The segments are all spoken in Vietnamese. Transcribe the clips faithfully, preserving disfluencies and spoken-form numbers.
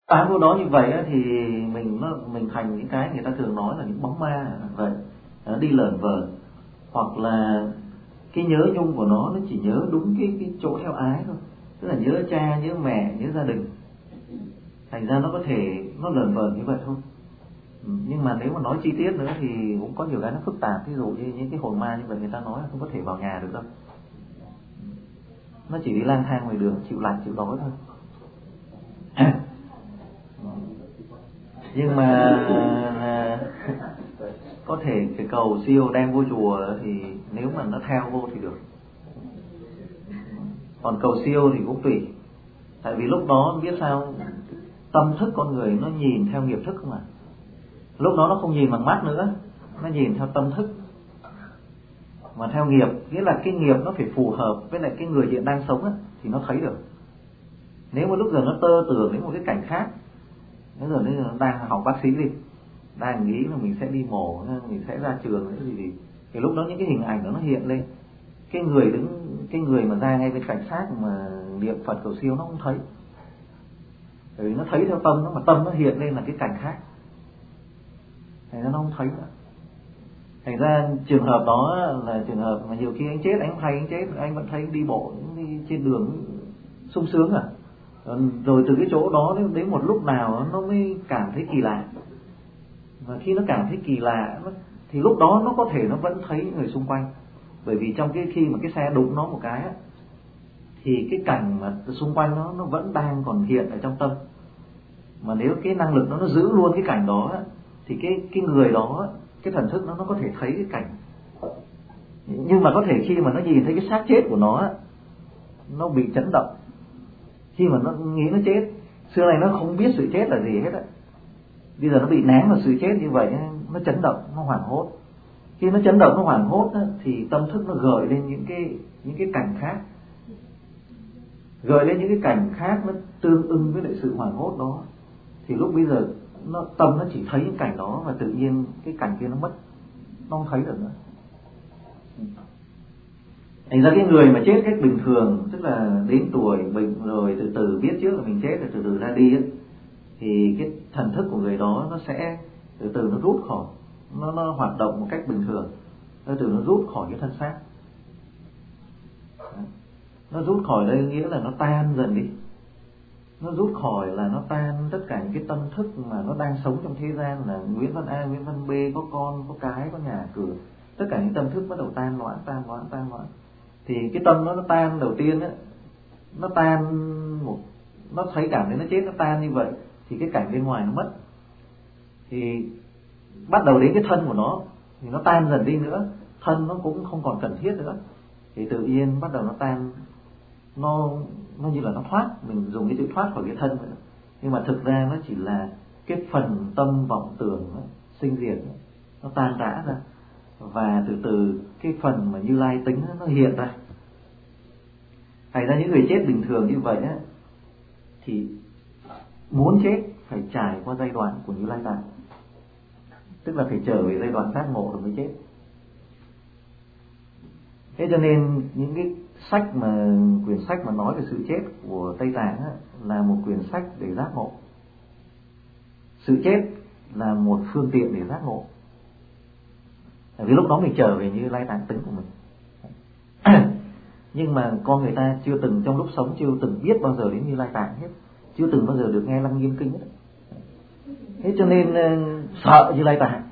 Tám vô đó như vậy á, thì mình nó mình thành những cái người ta thường nói là những bóng ma vậy, nó đi lởn vởn, hoặc là cái nhớ nhung của nó nó chỉ nhớ đúng cái cái chỗ theo ái thôi, tức là nhớ cha, nhớ mẹ, nhớ gia đình, thành ra nó có thể nó lởn vởn như vậy thôi. Ừ, nhưng mà nếu mà nói chi tiết nữa thì cũng có nhiều cái nó phức tạp, ví dụ như những cái hồn ma như vậy người ta nói là không có thể vào nhà được đâu, nó chỉ đi lang thang ngoài đường chịu lạnh chịu đói thôi. Nhưng mà có thể cái cầu siêu đem vô chùa thì nếu mà nó theo vô thì được, còn cầu siêu thì cũng tùy. Tại vì lúc đó biết sao, tâm thức con người nó nhìn theo nghiệp thức không à, lúc đó nó không nhìn bằng mắt nữa, nó nhìn theo tâm thức mà theo nghiệp, nghĩa là cái nghiệp nó phải phù hợp với lại cái người hiện đang sống á, thì nó thấy được. Nếu mà lúc giờ nó tơ tưởng đến một cái cảnh khác, bây giờ nó đang học bác sĩ đi, đang nghĩ là mình sẽ đi mổ, mình sẽ ra trường cái gì gì, thì lúc đó những cái hình ảnh đó nó hiện lên, cái người đứng, cái người mà ra ngay bên cạnh xác mà niệm Phật cầu siêu nó không thấy, bởi vì nó thấy theo tâm nó, mà tâm nó hiện lên là cái cảnh khác, thành ra nó không thấy nữa. Thành ra trường hợp đó là trường hợp mà nhiều khi anh chết, anh không hay anh chết, anh vẫn thấy đi bộ đi trên đường sung sướng à, rồi từ cái chỗ đó đến một lúc nào nó mới cảm thấy kỳ lạ, và khi nó cảm thấy kỳ lạ thì lúc đó nó có thể nó vẫn thấy người xung quanh, bởi vì trong cái khi mà cái xe đụng nó một cái á, thì cái cảnh mà xung quanh nó nó vẫn đang còn hiện ở trong tâm, mà nếu cái năng lực nó nó giữ luôn cái cảnh đó á, thì cái cái người đó, cái thần thức nó nó có thể thấy cái cảnh. Nhưng mà có thể khi mà nó nhìn thấy cái xác chết của nó á, nó bị chấn động, khi mà nó nghĩ nó chết, xưa này nó không biết sự chết là gì hết á, bây giờ nó bị ném vào sự chết như vậy, nó chấn động, nó hoảng hốt. Khi nó chấn động, nó hoảng hốt á, thì tâm thức nó gợi lên những cái những cái cảnh khác, gợi lên những cái cảnh khác nó tương ưng với lại sự hoảng hốt đó, thì lúc bây giờ nó tâm nó chỉ thấy những cảnh đó, và tự nhiên cái cảnh kia nó mất, nó không thấy được nữa. Thành ra cái người mà chết cách bình thường, tức là đến tuổi bệnh rồi từ từ biết trước là mình chết rồi từ từ ra đi ấy, thì cái thần thức của người đó nó sẽ từ từ nó rút khỏi, nó nó hoạt động một cách bình thường, từ từ nó rút khỏi cái thân xác. Nó rút khỏi đây nghĩa là nó tan dần đi, nó rút khỏi là nó tan tất cả những cái tâm thức mà nó đang sống trong thế gian, là Nguyễn Văn A, Nguyễn Văn B, có con, có cái, có nhà cửa, tất cả những tâm thức bắt đầu tan loãng, tan loãng, tan loãng. Thì cái tâm nó nó tan đầu tiên á, nó tan một, nó thấy cảm thấy nó chết, nó tan như vậy, thì cái cảnh bên ngoài nó mất, thì bắt đầu đến cái thân của nó, thì nó tan dần đi nữa, thân nó cũng không còn cần thiết nữa, thì tự nhiên bắt đầu nó tan, nó nó như là nó thoát, mình dùng cái chữ thoát khỏi cái thân vậy đó. Nhưng mà thực ra nó chỉ là cái phần tâm vọng tưởng đó, sinh diệt đó, nó tan rã ra, và từ từ cái phần mà Như Lai tính đó, nó hiện ra. Thành ra những người chết bình thường như vậy á, thì muốn chết phải trải qua giai đoạn của Như Lai Tạng, tức là phải trở về giai đoạn giác ngộ rồi mới chết. Thế cho nên những cái sách mà quyển sách mà nói về sự chết của Tây Tạng á, là một quyển sách để giác ngộ. Sự chết là một phương tiện để giác ngộ, vì lúc đó mình trở về Như Lai Tạng tính của mình. Nhưng mà con người ta chưa từng trong lúc sống chưa từng biết bao giờ đến Như Lai Tạng hết, chưa từng bao giờ được nghe Lăng Nghiêm Kinh hết. Thế cho nên sợ Như Lai Tạng,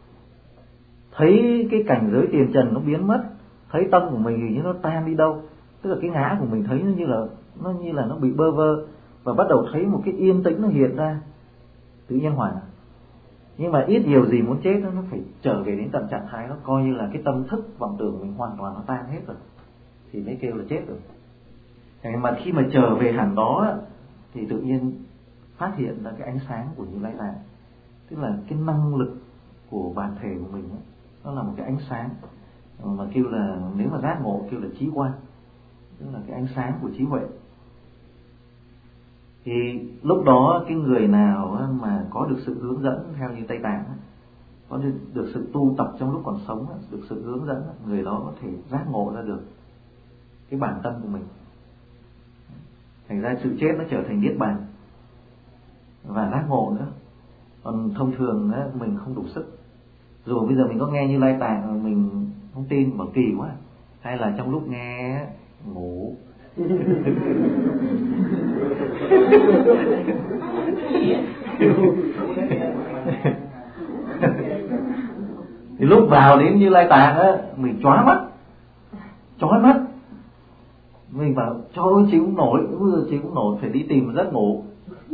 thấy cái cảnh giới tiền trần nó biến mất, thấy tâm của mình như nó tan đi đâu, tức là cái ngã của mình thấy nó như là nó như là nó bị bơ vơ, và bắt đầu thấy một cái yên tĩnh nó hiện ra, tự nhiên hoảng. Nhưng mà ít nhiều gì muốn chết nó nó phải trở về đến tận trạng thái nó coi như là cái tâm thức vọng tưởng của mình hoàn toàn nó tan hết rồi, thì mới kêu là chết rồi. Thế mà khi mà trở về hẳn đó thì tự nhiên phát hiện ra cái ánh sáng của Như Lai Tạng, tức là cái năng lực của bản thể của mình ấy, nó là một cái ánh sáng mà kêu là, nếu mà giác ngộ kêu là trí quan, tức là cái ánh sáng của trí huệ. Thì lúc đó cái người nào mà có được sự hướng dẫn theo như Tây Tạng, có được, được sự tu tập trong lúc còn sống, được sự hướng dẫn, người đó có thể giác ngộ ra được cái bản tâm của mình. Thành ra sự chết nó trở thành niết bàn, và giác ngộ nữa. Còn thông thường á, mình không đủ sức. Dù bây giờ mình có nghe Như Lai Tạng mình không tin, bảo kỳ quá, hay là trong lúc nghe ngủ. Thì lúc vào đến Như Lai Tạng á, mình chói mắt, chói mắt, mình bảo trời ơi chịu không nổi, bây giờ chịu không nổi, phải đi tìm một giấc ngủ.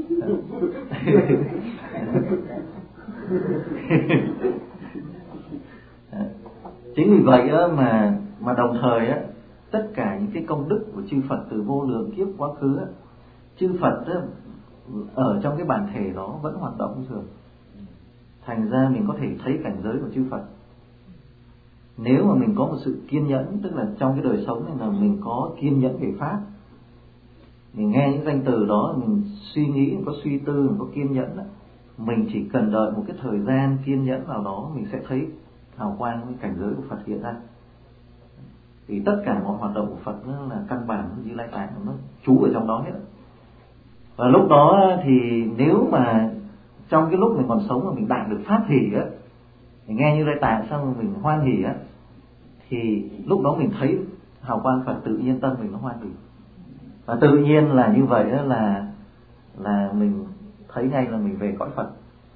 Chính vì vậy á, mà mà đồng thời á, tất cả những cái công đức của chư Phật từ vô lượng kiếp quá khứ á, chư Phật á, ở trong cái bản thể đó vẫn hoạt động thường. Thành ra mình có thể thấy cảnh giới của chư Phật. Nếu mà mình có một sự kiên nhẫn, tức là trong cái đời sống này là mình có kiên nhẫn về pháp, mình nghe những danh từ đó, mình suy nghĩ, mình có suy tư, mình có kiên nhẫn đó, mình chỉ cần đợi một cái thời gian kiên nhẫn nào đó, mình sẽ thấy hào quang cái cảnh giới của Phật hiện ra. Vì tất cả mọi hoạt động của Phật nó là căn bản Như Lai Tạng, nó trú ở trong đó hết. Và lúc đó thì nếu mà trong cái lúc mình còn sống mà mình đạt được pháp hỷ á, mình nghe Như Lai Tạng xong mình hoan hỷ á, thì lúc đó mình thấy hào quang Phật, tự nhiên tâm mình nó hoan hỷ. Và tự nhiên là như vậy đó, là là mình thấy ngay là mình về cõi Phật.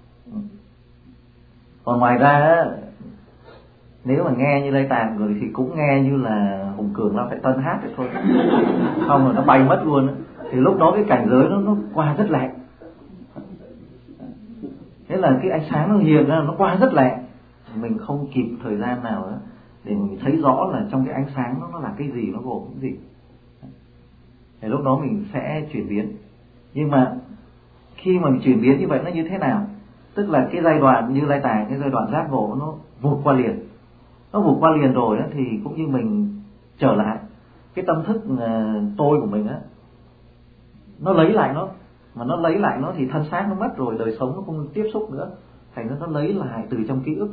Còn ngoài ra nếu mà nghe Như Lai Tạng rồi thì cũng nghe như là Hùng Cường Lao Phải Tân hát vậy thôi, không rồi nó bay mất luôn đó. Thì lúc đó cái cảnh giới nó nó qua rất lẹ. Thế là cái ánh sáng nó hiện ra nó qua rất lẹ, mình không kịp thời gian nào đó để mình thấy rõ là trong cái ánh sáng nó, nó là cái gì, nó gồm cái gì. Thì lúc đó mình sẽ chuyển biến. Nhưng mà khi mà mình chuyển biến như vậy nó như thế nào? Tức là cái giai đoạn Như Lai Tạng, cái giai đoạn giác ngộ nó vụt qua liền. Nó vụt qua liền rồi đó, thì cũng như mình trở lại cái tâm thức tôi của mình á, nó lấy lại nó. Mà nó lấy lại nó thì thân xác nó mất rồi, đời sống nó không tiếp xúc nữa, thành ra nó lấy lại từ trong ký ức.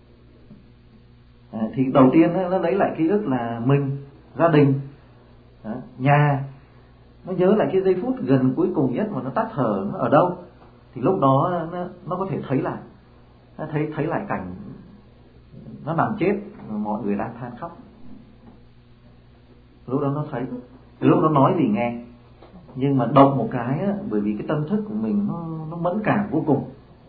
À, thì đầu tiên nó lấy lại ký ức là mình, gia đình, đó, nhà. Nó nhớ lại cái giây phút gần cuối cùng nhất mà nó tắt thở, nó ở đâu. Thì lúc đó nó, nó có thể thấy lại, nó thấy thấy lại cảnh nó nằm chết, mọi người đang than khóc. Lúc đó nó thấy, lúc đó nói gì nghe. Nhưng mà động một cái á, bởi vì cái tâm thức của mình nó, nó mẫn cảm vô cùng.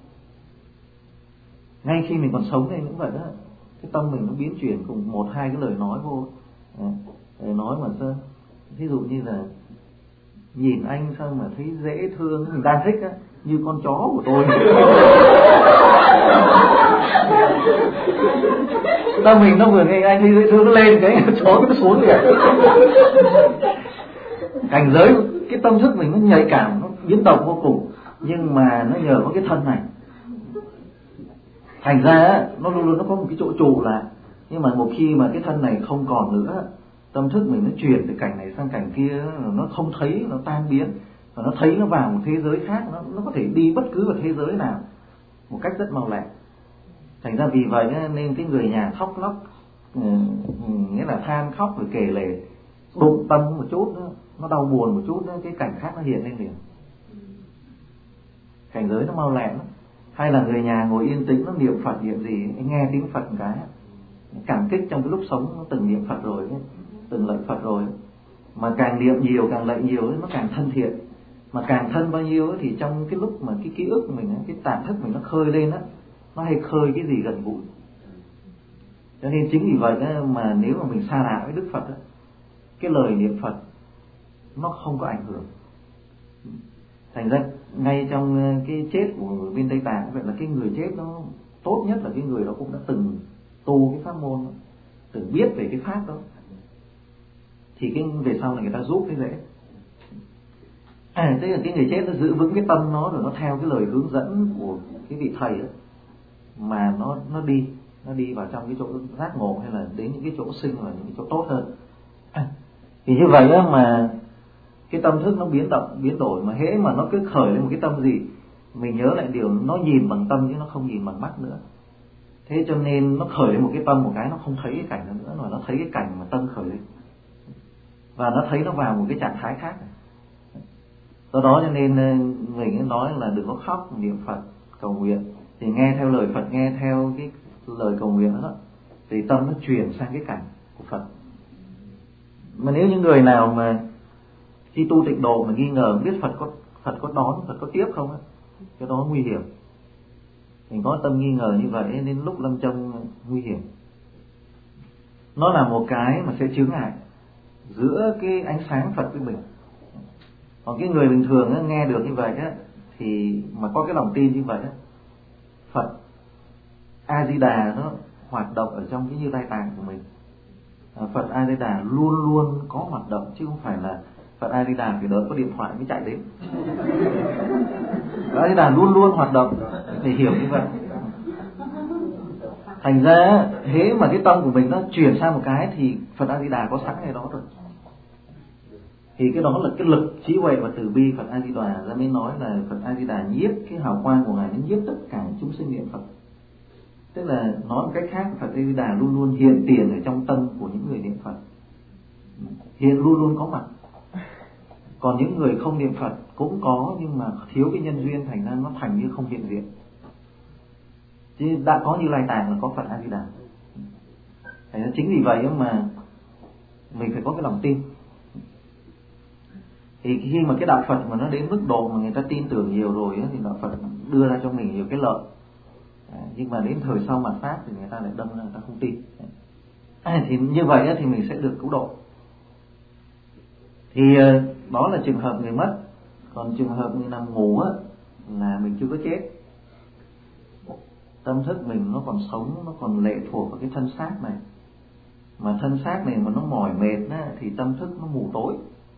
Ngay khi mình còn sống đây cũng vậy đó, cái tâm mình nó biến chuyển cùng một hai cái lời nói vô. Lời nói mà sao, ví dụ như là nhìn anh sao mà thấy dễ thương, mình đang thích á, như con chó của tôi. Tâm mình nó vừa nghe anh thấy dễ thương, nó lên cái chó nó xuống liền. Cảnh giới cái tâm thức mình nó nhạy cảm, nó biến động vô cùng. Nhưng mà nó nhờ có cái thân này, thành ra nó luôn luôn nó có một cái chỗ trụ lại. Nhưng mà một khi mà cái thân này không còn nữa, tâm thức mình nó chuyển từ cảnh này sang cảnh kia, nó không thấy, nó tan biến, và nó thấy nó vào một thế giới khác, nó, nó có thể đi bất cứ vào thế giới nào một cách rất mau lẹ. Thành ra vì vậy nên cái người nhà khóc lóc, nghĩa là than khóc rồi kể lể, đụng tâm một chút, nó đau buồn một chút, cái cảnh khác nó hiện lên liền. Cảnh giới nó mau lẹ lắm. Hay là người nhà ngồi yên tĩnh, nó niệm Phật niệm gì, nghe tiếng Phật một cái, cảm kích trong cái lúc sống nó từng niệm Phật rồi, từng lạy Phật rồi. Mà càng niệm nhiều, càng lạy nhiều, nó càng thân thiện. Mà càng thân bao nhiêu thì trong cái lúc mà cái ký ức của mình, cái tạm thức mình nó khơi lên á, nó hay khơi cái gì gần gũi. Cho nên chính vì vậy đó, mà nếu mà mình xa lạ với Đức Phật đó, cái lời niệm Phật nó không có ảnh hưởng. Thành ra ngay trong cái chết của bên Tây Tạng, vậy là cái người chết nó tốt nhất là cái người đó cũng đã từng tu cái pháp môn đó, từng biết về cái pháp đó, thì cái về sau này người ta giúp cái dễ. À, tức là cái người chết nó giữ vững cái tâm nó, rồi nó theo cái lời hướng dẫn của cái vị thầy đó, mà nó nó đi nó đi vào trong cái chỗ giác ngộ, hay là đến những cái chỗ sinh và những cái chỗ tốt hơn. À, thì như vậy đó, mà cái tâm thức nó biến động biến đổi, mà hễ mà nó cứ khởi lên một cái tâm gì, mình nhớ lại điều nó nhìn bằng tâm chứ nó không nhìn bằng mắt nữa. Thế cho nên nó khởi lên một cái tâm một cái, nó không thấy cái cảnh đó nữa, mà nó thấy cái cảnh mà tâm khởi lên, và nó thấy nó vào một cái trạng thái khác. Do đó cho nên mình nói là đừng có khóc niệm Phật cầu nguyện, thì nghe theo lời Phật, nghe theo cái lời cầu nguyện đó, thì tâm nó chuyển sang cái cảnh của Phật. Mà nếu những người nào mà khi tu tịnh độ mà nghi ngờ biết Phật có Phật có đón, Phật có tiếp không á, cái đó nguy hiểm. Mình có tâm nghi ngờ như vậy nên lúc lâm chung nguy hiểm. Nó là một cái mà sẽ chướng ngại giữa cái ánh sáng Phật với mình. Còn cái người bình thường á, nghe được như vậy á, thì mà có cái lòng tin như vậy á, Phật A Di Đà nó hoạt động ở trong cái Như Lai Tạng của mình. Phật A Di Đà luôn luôn có hoạt động, chứ không phải là Phật A Di Đà phải đợi có điện thoại mới chạy đến. Phật A Di Đà luôn luôn hoạt động, phải hiểu như vậy. Thành ra thế mà cái tâm của mình nó chuyển sang một cái thì Phật A Di Đà có sẵn ngay đó rồi. Thì cái đó là cái lực trí huệ và từ bi Phật A Di Đà ra mới nói là Phật A Di Đà nhiếp cái hào quang của ngài, nó nhiếp tất cả chúng sinh niệm Phật. Tức là nói một cách khác, Phật A Di Đà luôn luôn hiện tiền ở trong tâm của những người niệm Phật, hiện luôn luôn có mặt. Còn những người không niệm Phật cũng có, nhưng mà thiếu cái nhân duyên, thành ra nó thành như không hiện diện. Chứ đã có Như Lai Tạng là có Phật A Di Đà. Thành ra chính vì vậy mà mình phải có cái lòng tin. Thì khi mà cái đạo Phật mà nó đến mức độ mà người ta tin tưởng nhiều rồi ấy, thì đạo Phật đưa ra cho mình nhiều cái lợi. À, nhưng mà đến thời sau mạt Pháp thì người ta lại đâm ra người ta không tin. À, thì như vậy ấy, thì mình sẽ được cứu độ. Thì đó là trường hợp người mất. Còn trường hợp người nằm ngủ á, là mình chưa có chết. Tâm thức mình nó còn sống, nó còn lệ thuộc vào cái thân xác này. Mà thân xác này mà nó mỏi mệt á, thì tâm thức nó mù tối.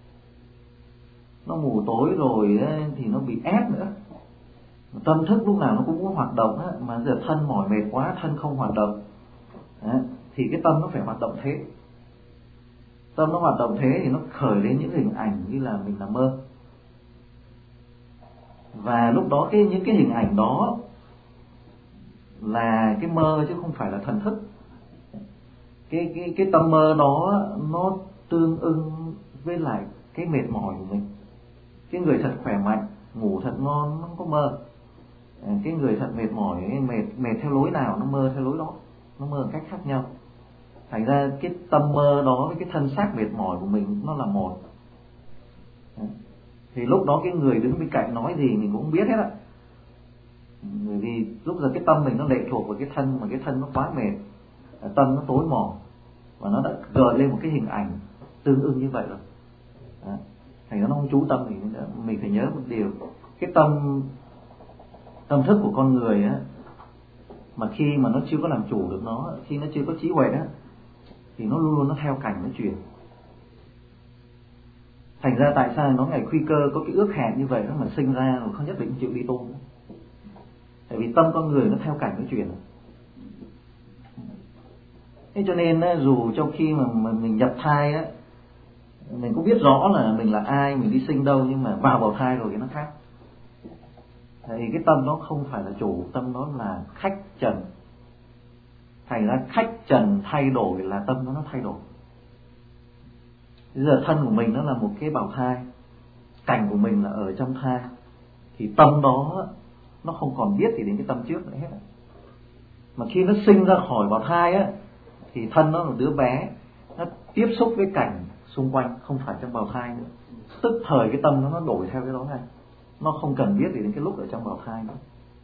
Nó mù tối rồi á, thì nó bị ép nữa. Tâm thức lúc nào nó cũng muốn hoạt động á, mà giờ thân mỏi mệt quá, thân không hoạt động á, thì cái tâm nó phải hoạt động thế. Tâm nó hoạt động thế thì nó khởi lên những hình ảnh như là mình nằm mơ. Và lúc đó cái những cái hình ảnh đó là cái mơ chứ không phải là thần thức. Cái cái cái tâm mơ đó nó tương ưng với lại cái mệt mỏi của mình. Cái người thật khỏe mạnh, ngủ thật ngon nó không có mơ. Cái người thật mệt mỏi, mệt mệt theo lối nào nó mơ theo lối đó, nó mơ cách khác nhau. Thành ra cái tâm mơ đó với cái thân xác mệt mỏi của mình nó là một. Thì lúc đó cái người đứng bên cạnh nói gì mình cũng không biết hết á. Bởi vì lúc giờ cái tâm mình nó lệ thuộc vào cái thân, mà cái thân nó quá mệt, tâm nó tối mòn, và nó đã gợi lên một cái hình ảnh tương ưng như vậy rồi. Đó. Thành ra nó không chú tâm mình nữa. Mình phải nhớ một điều, cái tâm tâm thức của con người á, mà khi mà nó chưa có làm chủ được nó, khi nó chưa có trí huệ á, thì nó luôn luôn nó theo cảnh nó chuyển. Thành ra tại sao nó ngày khuy cơ có cái ước hẹn như vậy đó mà sinh ra rồi không nhất định chịu đi tu. Tại vì tâm con người nó theo cảnh nó chuyển. Thế cho nên dù trong khi mà mình nhập thai á, mình cũng biết rõ là mình là ai, mình đi sinh đâu, nhưng mà vào bào thai rồi thì nó khác. Thì cái tâm nó không phải là chủ, tâm nó là khách trần. Thành ra khách trần thay đổi là tâm nó nó thay đổi. Bây giờ thân của mình nó là một cái bào thai, cảnh của mình là ở trong thai, thì tâm đó nó không còn biết gì đến cái tâm trước nữa hết. Mà khi nó sinh ra khỏi bào thai á, thì thân nó là đứa bé, nó tiếp xúc với cảnh xung quanh, không phải trong bào thai nữa. Tức thời cái tâm nó nó đổi theo cái đó ngay, nó không cần biết gì đến cái lúc ở trong bào thai nữa.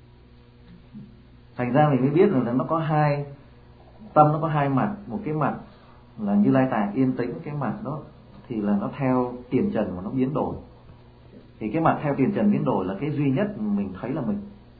Thành ra mình mới biết rằng là nó có hai tâm, nó có hai mặt. Một cái mặt là Như Lai Tạng yên tĩnh, cái mặt đó thì là nó theo tiền trần mà nó biến đổi. Thì cái mặt theo tiền trần biến đổi là cái duy nhất mình thấy là mình.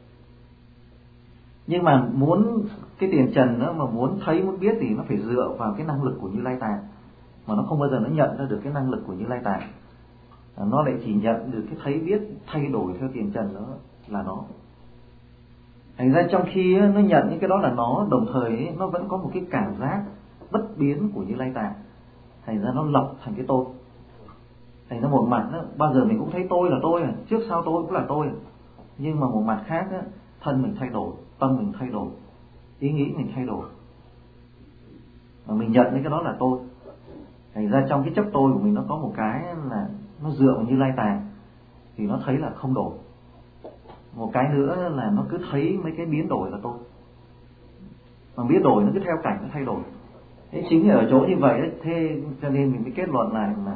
Nhưng mà muốn cái tiền trần đó mà muốn thấy muốn biết thì nó phải dựa vào cái năng lực của Như Lai Tạng, mà nó không bao giờ nó nhận ra được cái năng lực của Như Lai Tạng. Nó lại chỉ nhận được cái thấy biết thay đổi theo tiền trần đó là nó. Thành ra trong khi nó nhận những cái đó là nó, đồng thời nó vẫn có một cái cảm giác bất biến của Như Lai Tạng. Thành ra nó lập thành cái tôi. Thành ra một mặt đó, bao giờ mình cũng thấy tôi là tôi, trước sau tôi cũng là tôi. Nhưng mà một mặt khác đó, thân mình thay đổi, tâm mình thay đổi, ý nghĩ mình thay đổi, và mình nhận những cái đó là tôi. Thành ra trong cái chấp tôi của mình nó có một cái là nó dựa vào Như Lai Tạng. thì nó thấy là không đổi. Một cái nữa là nó cứ thấy mấy cái biến đổi là tôi, mà biến đổi nó cứ theo cảnh nó thay đổi. Thế chính ở chỗ như vậy ấy, thế cho nên mình mới kết luận lại là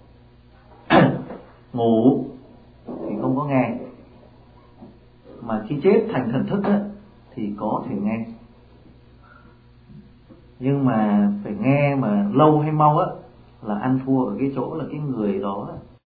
ngủ thì không có nghe, mà khi chết thành thần thức ấy, thì có thể nghe. Nhưng mà phải nghe mà lâu hay mau á là ăn thua ở cái chỗ là cái người đó